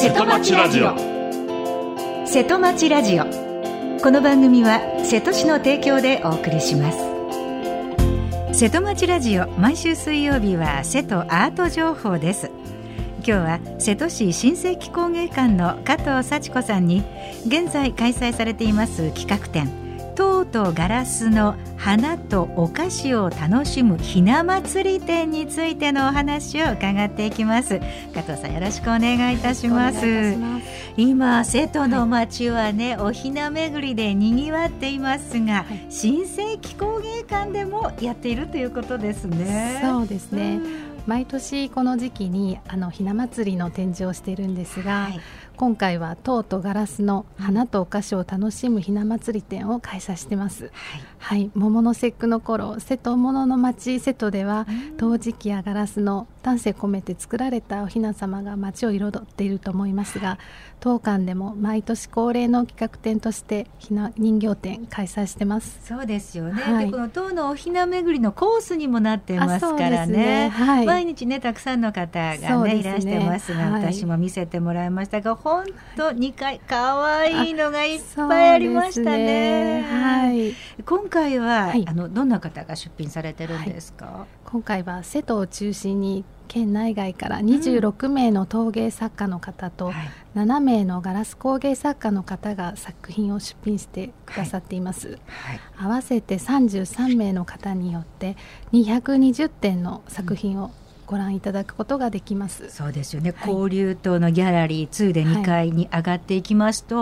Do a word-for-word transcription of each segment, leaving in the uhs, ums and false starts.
瀬戸町ラジオ。 瀬戸町ラジオ。この番組は瀬戸市の提供でお送りします。瀬戸町ラジオ、毎週水曜日は瀬戸アート情報です。今日は瀬戸市新世紀工芸館の加藤幸子さんに、現在開催されています企画展、塔とガラスの花とお菓子を楽しむひな祭り展についてのお話を伺っていきます。加藤さん、よろしくお願いいたします。今瀬戸の町はね、はい、おひな巡りでにぎわっていますが、はい、新世紀工芸館でもやっているということですね。 そうですね、うん、毎年この時期にあのひな祭りの展示をしているんですが、はい、今回は塔とガラスの花とお菓子を楽しむひな祭り展を開催してます、はいはい、桃の節句の頃、瀬戸物の町瀬戸では、うん、陶磁器やガラスの丹精込めて作られたおひな様が町を彩っていると思いますが、当館でも毎年恒例の企画展としてひな人形展開催してます。 そうですよね、はい、でこの塔のおひな巡りのコースにもなってますからね、ね、はい、毎日ねたくさんの方が、ねね、いらしてますが、はい、私も見せてもらいましたが、本当にかいかわいいのがいっぱいありましたね。はい、今回は、はい、あのどんな方が出品されてるんですか？はい、 今回は瀬戸を中心に県内外からにじゅうろくめいの陶芸作家の方と、うん、ななめいのガラス工芸作家の方が作品を出品してくださっています、はいはい、合わせてさんじゅうさんめいの方によってにひゃくにじゅってんの作品をご覧いただくことができます、うん、 そうですよね、はい、交流棟のギャラリーにでにかいに上がっていきますと、はい、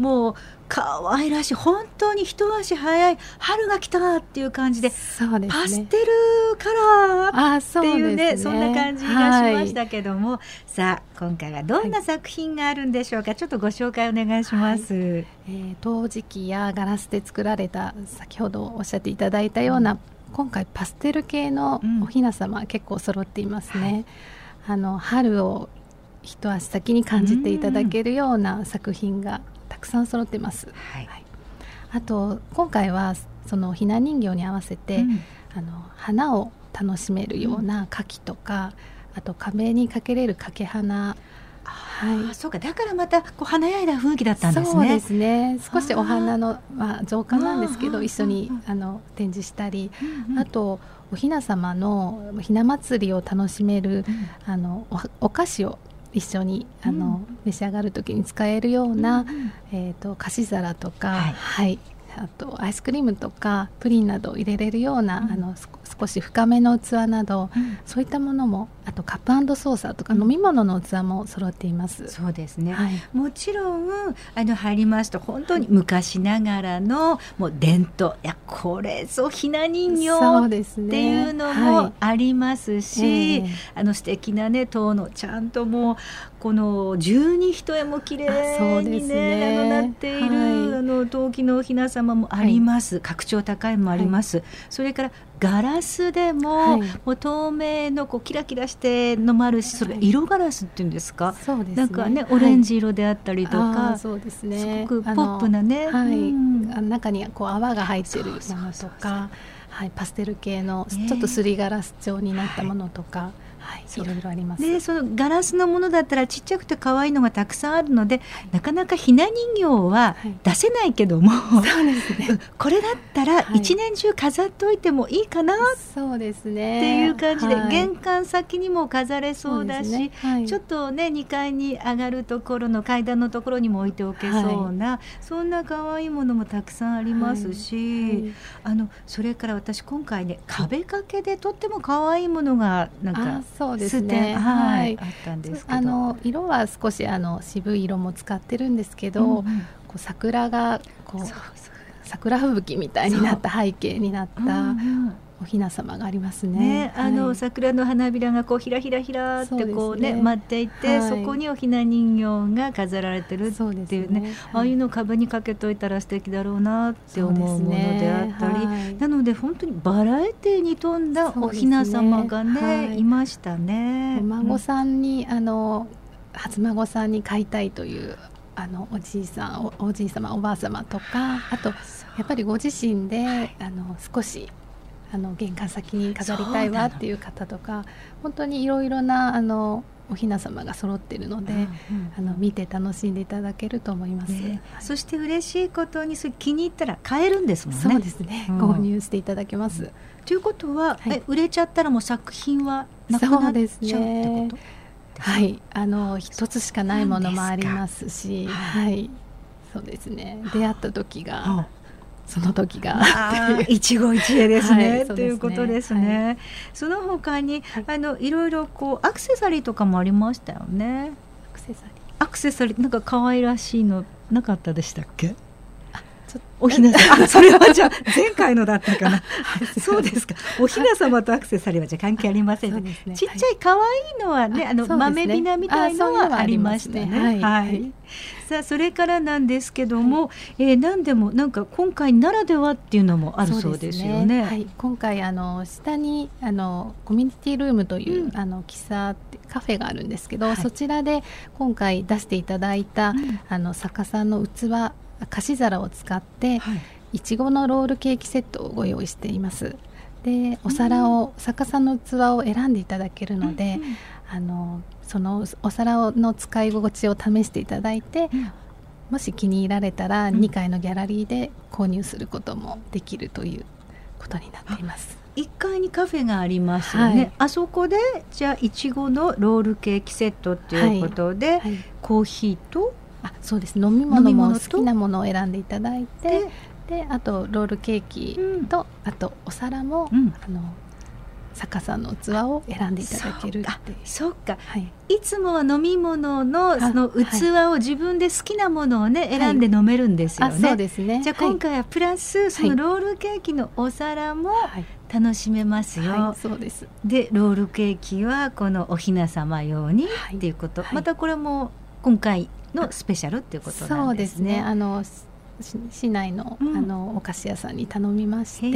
もう可愛らしい、本当に一足早い春が来たっていう感じで、そうですね、パステルカラーっていうね、そんな感じがしましたけども、はい、さあ今回はどんな作品があるんでしょうか、はい、ちょっとご紹介お願いします、はい、えー、陶磁器やガラスで作られた、先ほどおっしゃっていただいたような、うん、今回パステル系のおひな様、うん、結構揃っていますね、はい、あの春を一足先に感じていただけるような作品がたくさん揃っています、はいはい、あと今回はそのひな人形に合わせて、うん、あの花を楽しめるような花器とか、うん、あと壁にかけれる掛け花、 はい、そうか、だからまたこう華やいだ雰囲気だったんですね。 そうですね、少しお花の、まあ、造花なんですけど一緒にあの展示したり、うんうん、あとおひな様のひな祭りを楽しめる、うん、あの お, お菓子を一緒にあの、うん、召し上がるときに使えるような、うんうん、えーと、菓子皿とか、はいはい、あとアイスクリームとかプリンなど入れれるような、うん、あの少し深めの器など、うん、そういったものも、あとカップ&ソーサーとか飲み物の器も揃っています、うん、 そうですね、はい、もちろんあの入りますと本当に昔ながらのもう伝統、いやこれぞひな人形っていうのもありますし、はいえー、あの素敵なね塔のちゃんともうこの十二単も綺麗に、ねね、あのなっている、はい、あの陶器のおひな様もあります、はい、格調高いもあります、はい、それからガラスでも、はい、もう透明のこうキラキラしてのもあるし、それ色ガラスっていうんですか、そうですね、なんかねオレンジ色であったりとか、はい、そうですね、すごくポップなね、 はいうん、中にこう泡が入ってるものとか、はい、パステル系のちょっとすりガラス調になったものとか、はいはい、いろいろあります。 でそのガラスのものだったらちっちゃくて可愛いのがたくさんあるので、はい、なかなかひな人形は出せないけども、はい、そうですね、これだったら一年中飾っておいてもいいかな、はい、そうですねっていう感じで、はい、玄関先にも飾れそうだし、ねはい、ちょっとねにかいに上がるところの階段のところにも置いておけそうな、はい、そんな可愛いものもたくさんありますし、はいはい、あのそれから私今回ね壁掛けでとっても可愛いものがなんかそうですね、 はい、あったんですけど、 あの色は少しあの渋い色も使ってるんですけど、うんうん、こう桜がこうそうそう桜吹雪みたいになった背景になったおひな様がありますね。 ね、あの、はい、桜の花びらがこうひらひらひらってこうね、ね舞っていて、はい、そこにおひな人形が飾られてるっていうね、ああいうのを壁にかけといたら素敵だろうなって思うものであったり、ねはい、なので本当にバラエティに富んだおひな様が ね, ね、はい、いましたね。 お孫さんに、うん、あの初孫さんに買いたいというあのおじいさん お, おじい様おばあ様とか、あとやっぱりご自身で、はい、あの少しあの玄関先に飾りたいわっていう方とか、本当にいろいろなあのお雛様が揃っているので、うんうん、あの見て楽しんでいただけると思います、ねはい、そして嬉しいことにそれ気に入ったら買えるんですもんね。 そうですね、うん、購入していただけます、うん、 ということは、はい、え売れちゃったらもう作品はなくなっちゃうってこと？ はい、あの一つしかないものもありますし、はい、そうですね、出会った時が、はあ、その時が一期一会ですね、はい、ということですね、はい、その他に、はい、あのいろいろこうアクセサリーとかもありましたよね。 アクセサリーアクセサリーなんか可愛らしいのなかったでしたっけ？お雛様、あ、それはじゃあ前回のだったかなそうですか、お雛様とアクセサリーはじゃあ関係ありません ね, ねちっちゃい可愛いのはね、あの豆びなみたいのはありましたね。はい、はい、さあそれからなんですけども、はい、えー、何でもなんか今回ならではっていうのもあるそうですよ ね, ね、 はい、今回あの下にあのコミュニティルームという、うん、あの喫茶カフェがあるんですけど、はい、そちらで今回出していただいた、うん、あの作家さんの器菓子皿を使って、はい、いちごのロールケーキセットをご用意しています。でお皿を、うん、作家さんの器を選んでいただけるので、うん、あのそのお皿の使い心地を試していただいて、うん、もし気に入られたらにかいのギャラリーで購入することもできるということになっています。 いっかいにカフェがありますよね、はい、あそこでじゃあいちごのロールケーキセットということで、はいはい、コーヒーとあそうです、飲み物も好きなものを選んでいただいて、であとロールケーキと、うん、あとお皿も、うん、あの作家さんの器を選んでいただけるっていう。 そうか、はい、いつもは飲み物 の, その器を自分で好きなものを、ね、はい、選んで飲めるんですよね、 あそうですね。 じゃあ今回はプラス、はい、そのロールケーキのお皿も楽しめますよ、 はい、そうです。 でロールケーキはこのお雛様用にっていうこと、はい、またこれも今回のスペシャルっていうことなんですね。 そうですね、あの市内 の,、うん、あのお菓子屋さんに頼みまして、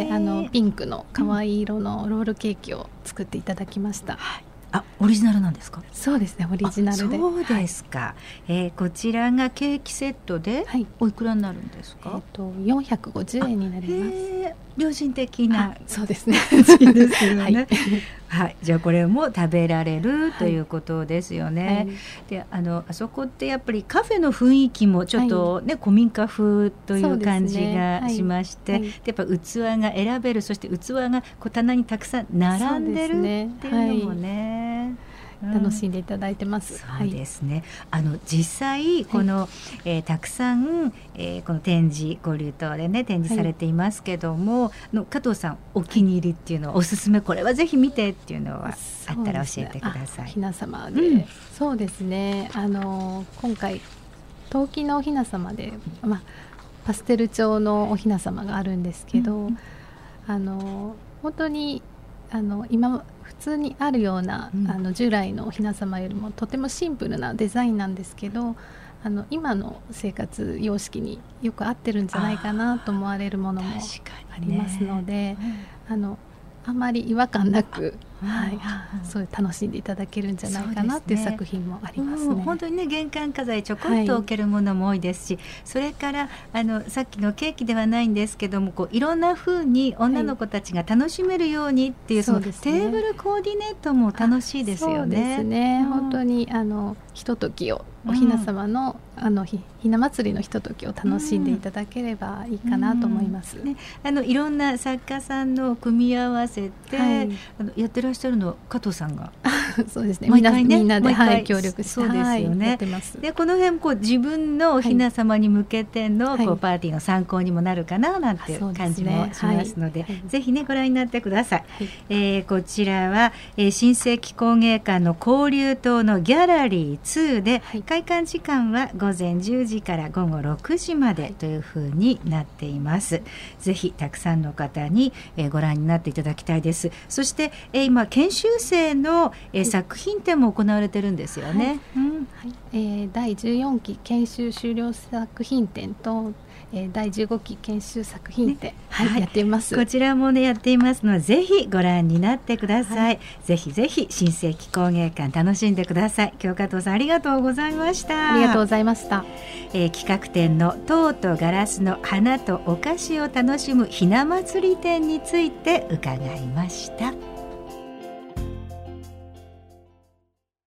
あのピンクの可愛い色のロールケーキを作っていただきました、うん、はい、 あオリジナルなんですか？ そうですね、オリジナルで。 そうですか、はい、えー、こちらがケーキセットでおいくらになるんですか？ はい、えー、とよんひゃくごじゅうえんになります。 良心的な。 そうですねですよねはいはい、じゃあこれも食べられるということですよね、はいはい、で あのあそこってやっぱりカフェの雰囲気もちょっと、ね、はい、古民家風という感じがしまして、ね、はい、でやっぱ器が選べる、そして器がこう棚にたくさん並んでるっていうのもね、 うん、楽しんでいただいてます。 そうですね、はい、あの実際この、はい、えー、たくさん、えー、この展示ご流島でね展示されていますけども、はい、の加藤さんお気に入りっていうのは、はい、おすすめこれはぜひ見てっていうのはあったら教えてください。 雛様で、うん、そうですね、あの今回陶器のお雛様で、まあ、パステル調のお雛様があるんですけど、うん、あの本当にあの今普通にあるような、うん、あの従来のお雛様よりもとてもシンプルなデザインなんですけど、あの今の生活様式によく合ってるんじゃないかなと思われるものもありますので、ね、うん、あのあんまり違和感なく、はい、そういう楽しんでいただけるんじゃないかなっていう作品もありますね。 うん、本当にね、玄関飾りちょこっと置けるものも多いですし、はい、それからあのさっきのケーキではないんですけども、こういろんな風に女の子たちが楽しめるようにっていう、はい、そのテーブルコーディネートも楽しいですよね。 そうですね、うん、本当にあのひとときをお雛様の、うん、あのひひな祭りのひとときを楽しんでいただければいいかなと思います、うんね、 あのいろんな作家さんの組み合わせて、はい、あのやってらっしゃるの加藤さんがそうですね、 毎回ね、 みんなで、はい、協力して、 そうですよね、 はい、やってます。 でこの辺こう自分のお雛様に向けての、はい、こうパーティーの参考にもなるかななんていう感じもしますので、はい、ぜひねご覧になってください、はい、えー、こちらは、えー、新世紀工芸館の交流棟のギャラリーツーで、はい、開館時間はごぜんじゅうじからごごろくじまでというふうになっています。ぜひたくさんの方に、えー、ご覧になっていただきたいです。そして、えー、今研修生の、えー、作品展も行われてるんですよね、はい、うん、 はい、えー、だいじゅうよんき研修修了作品展と、えー、だいじゅうごき研修作品展、ね、はいはい、やっています。 こちらもねやっていますので、ぜひご覧になってください、はい、ぜひぜひ新世紀工芸館楽しんでください。今日加藤さんありがとうございました。 ありがとうございました。 えー、企画展の塔とガラスの花とお菓子を楽しむひな祭り展について伺いました。